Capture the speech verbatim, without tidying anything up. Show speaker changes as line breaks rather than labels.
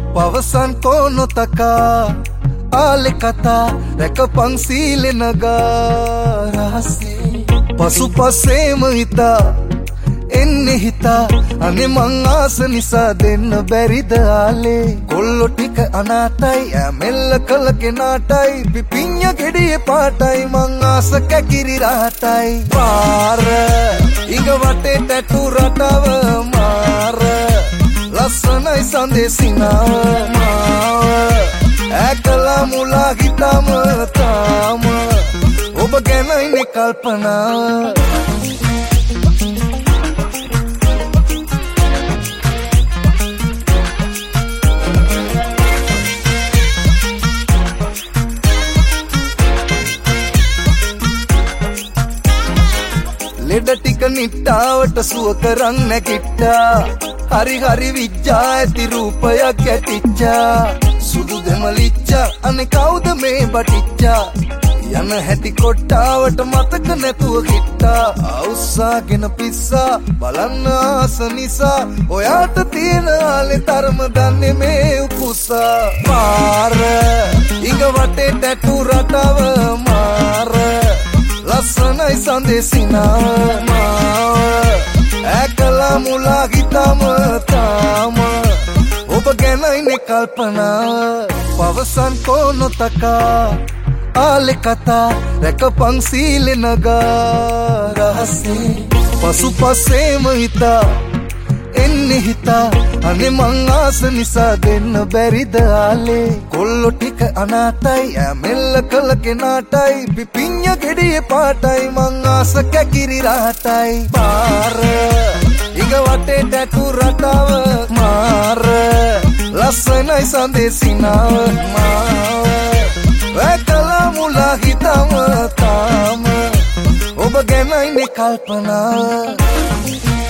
පවසන් කොනොතකා ආලෙ කතා රැකපන් සීලෙ නගා රහසේ පසු පසේම හිතා එන්නේ හිතා අනේ මං ආස නිසා දෙන්න බැරිද ආලේ කොල්ලො ටික අනාතයි ඇමෙල්ල කළ කෙනාටයි පිපිඤ්ඤ ගෙඩියේ පාටයි මං ආස කැකිරි රහටයි පාර ඉඟ වටේ ටැටු රටව මාර ලස්සනයි සඳේසිනාව මාව ඇකලා මුලා හිතම තාම ඔබ ගැනයිනේ කල්පනාව ලෙඩ ටික නිට්ටාවට සුව කරන් නැකිට්ටා හරි හරි විච්ඡා ඇති රූපයක් ඇතිච්චා සුදු දෙමලිච්චා අනේ කවුද මේ බටිච්චා යන හැටි කොට්ටාවට මතක නැතුව හිට්ටා අවුස්සාගෙන පිස්සා බලන්න ආස නිසා ඔයාට තියෙන ආලේ තරම දන්නේ මේ උකුසා පාර ඉඟ වටේ ටැටු රටව මාර ලස්සනයි සඳේසිනාව මාව ඇකලා මුලා හිතම තාම ඔබ ගැනයිනේ කල්පනාව පවසන් කොනොතකා ආලෙ කතා රැකපන් සීලෙ නගා රහසේ පසු පසේම හිතා එන්නේ හිතා අනේ මං ආස නිසා දෙන්න බැරිද ආලේ කොල්ලො ටික අනාතයි ඇමෙල්ල කළ කෙනාටයි පිපිඤ්ඤ ගෙඩියේ පාටයි මං ආස කැකිරි රහටයි පාර ඉඟ වටේ ටැටු රටව මාර ලස්සනයි සඳේසිනාව මාව ඇකලා මුලා හිතම තාම ඔබ ගැනයිනේ කල්පනාව